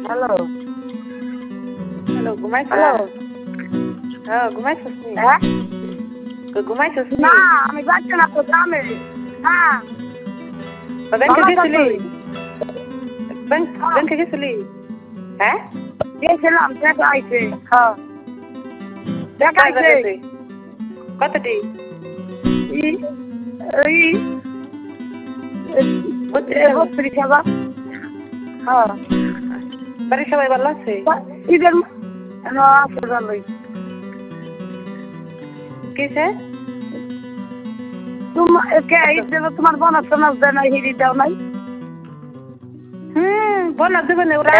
Hello hello ঘুমাইছ hello হ্যাঁ ঘুমাইছিস নি হ্যাঁ ঘুমাইছিস না নি আমি যাচ্ছি না তো গ্রামে না ব্যাংকে ভালো গেছিলি থাকুন। ব্যাংকে গেছিলি হ্যাঁ গেছিলাম দেখা আইছে হ্যাঁ দেখা কয়বার আইছে গেছে কতটি ই- ওই বত্রিশ হাজার হ্যাঁ বাড়ির সবাই ভালো আছে ঈদের হ্যাঁ আছে ভালোই কিসে তোমার কে ঈদ দেব তোমার বোনাস টোনাস দেয় না হিরি দাও নাই বোনাস দেবে না ওরা